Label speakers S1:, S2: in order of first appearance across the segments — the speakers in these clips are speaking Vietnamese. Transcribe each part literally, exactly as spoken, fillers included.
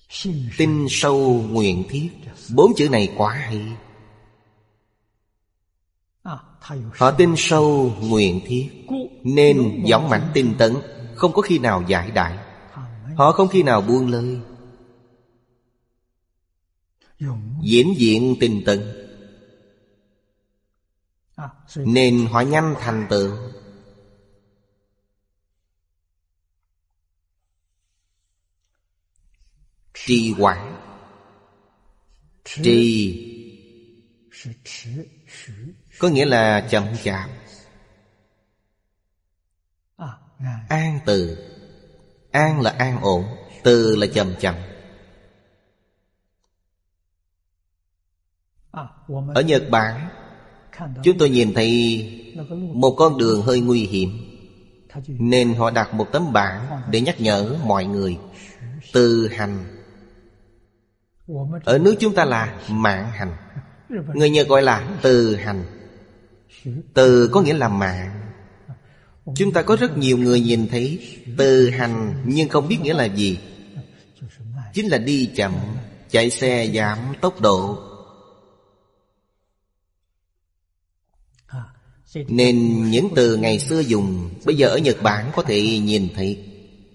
S1: Tin sâu nguyện thiết. Bốn chữ này quá hay. Họ tin sâu nguyện thiết nên dõng mãnh tinh tấn, không có khi nào giải đại. Họ không khi nào buông lơi, vĩnh viễn tinh tấn, nên họ nhanh thành tựu. Trì hoãn. Trì có nghĩa là chậm chạp. An từ. An là an ổn, từ là chậm chậm. Ở Nhật Bản, chúng tôi nhìn thấy một con đường hơi nguy hiểm, nên họ đặt một tấm bảng để nhắc nhở mọi người từ hành. Ở nước chúng ta là mạng hành, người Nhật gọi là từ hành. Từ có nghĩa là mạng. Chúng ta có rất nhiều người nhìn thấy từ hành nhưng không biết nghĩa là gì. Chính là đi chậm, chạy xe giảm tốc độ. Nên những từ ngày xưa dùng, bây giờ ở Nhật Bản có thể nhìn thấy.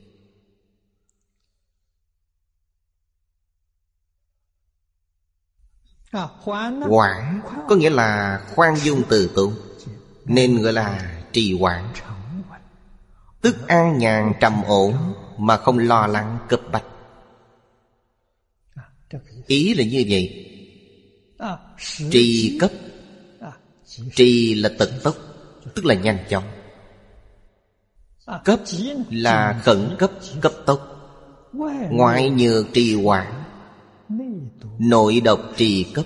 S1: Hoãn có nghĩa là khoan dung từ tốn, nên gọi là trì hoãn. Tức an nhàn trầm ổn mà không lo lắng cấp bách. Ý là như vậy. Trì cấp. Trì là tật tốc, tức là nhanh chóng. Cấp là khẩn cấp, cấp tốc. Ngoại nhược trì hoãn, nội độc trì cấp.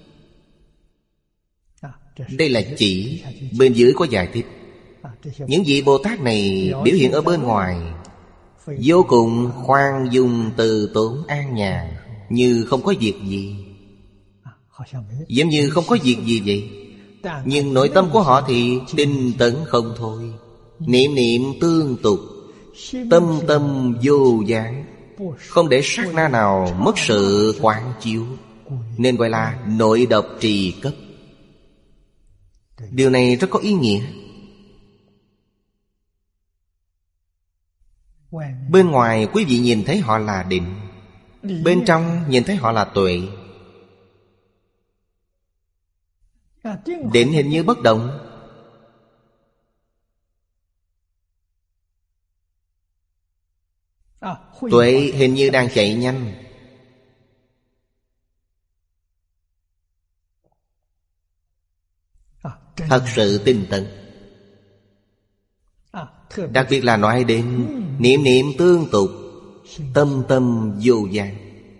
S1: Đây là chỉ. Bên dưới có giải thích. Những vị Bồ Tát này biểu hiện ở bên ngoài vô cùng khoan dung từ tốn an nhàn, như không có việc gì, giống như không có việc gì vậy. Nhưng nội tâm của họ thì tinh tấn không thôi. Niệm niệm tương tục, tâm tâm vô gián, không để sát na nào mất sự quán chiếu, nên gọi là nội độc trì cấp. Điều này rất có ý nghĩa. Bên ngoài quý vị nhìn thấy họ là định, bên trong nhìn thấy họ là tuệ. Định hình như bất động, tuệ hình như đang chạy nhanh. Thật sự tinh tấn. Đặc biệt là nói đến niệm niệm tương tục, tâm tâm vô gian.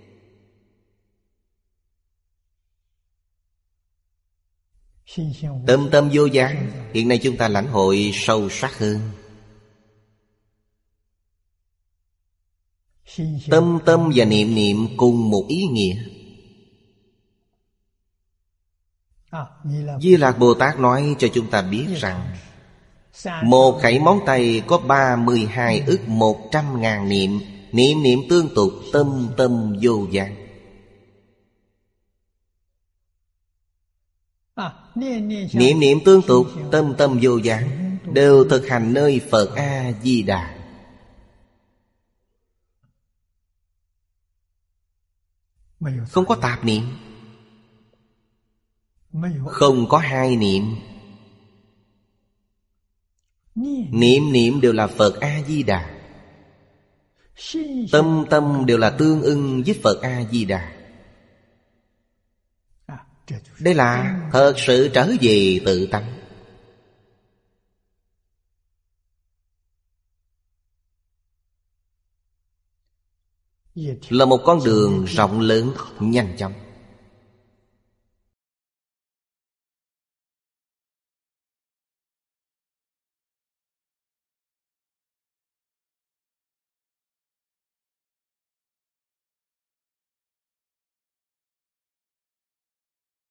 S1: Tâm tâm vô gian hiện nay chúng ta lãnh hội sâu sắc hơn. Tâm tâm và niệm niệm cùng một ý nghĩa. Di Lạc Bồ Tát nói cho chúng ta biết rằng một khẩy móng tay có ba mươi hai ức một trăm ngàn niệm. Niệm niệm tương tục, tâm tâm vô gian. Niệm niệm tương tục, tâm tâm vô gian, đều thực hành nơi Phật A-di-đà. Không có tạp niệm, không có hai niệm. Niệm niệm đều là Phật A-di-đà, tâm tâm đều là tương ưng với Phật A-di-đà. Đây là thật sự trở về tự tánh. Là một con đường rộng lớn, nhanh chóng.